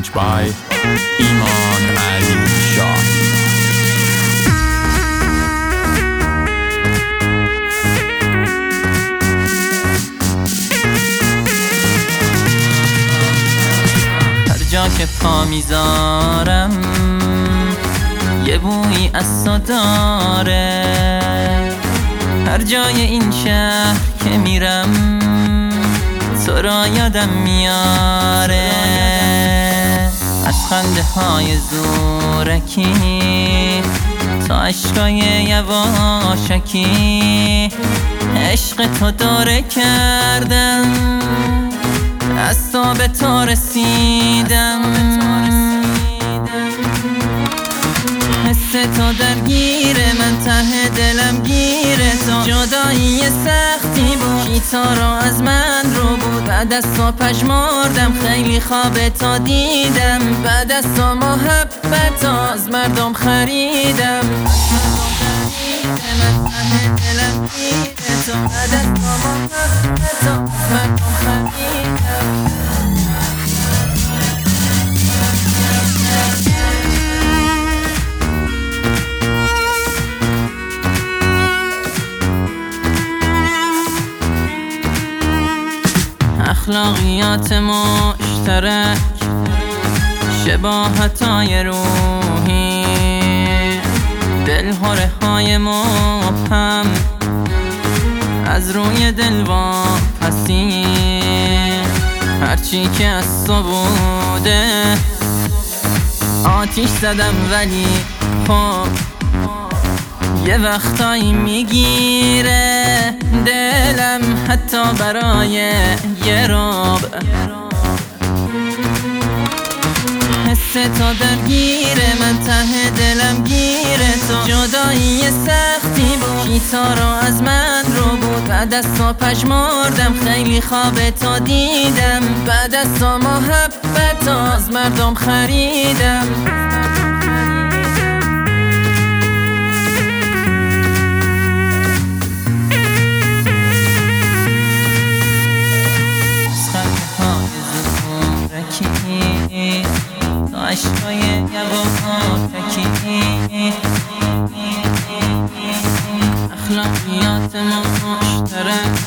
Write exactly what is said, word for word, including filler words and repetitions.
Mixed by Iman Ali Shah. هر جا که پا میذارم یه بویی از تو داره، هر جای این شهر که میرم تو را یادم میاره. از خنده های زورکی تا عشقای یواشکی عشق تو داره کردم، از تو به تو رسیدم. حس تو درگیره من، ته دلم گیره تو. جدایی سختی بود، کیتا را از من رو بود. بعد از تو پژمردم، خیلی خواب تو دیدم. بعد از تو محبت از مردم خریدم. من ته دلم گیره تو. بعد از تو محبت از مردم خریدم. اخلاقیات مشترک، شباهتای روحی، دلهره های مبهم از روی دل واپسی. هرچی که از تو بوده آتیش زدم، ولی خب یه وقتایی میگیره دلم حتی برای یه رب. حس تو درگیره من، ته دلم گیره تو. جدایی سختی بود، کیتا را از من رو بود. بعد از تو پژمردم، خیلی خواب تو دیدم. بعد از تو محبت از مردم خریدم. عشقای یواشکی اخلاقیات ما مشترک،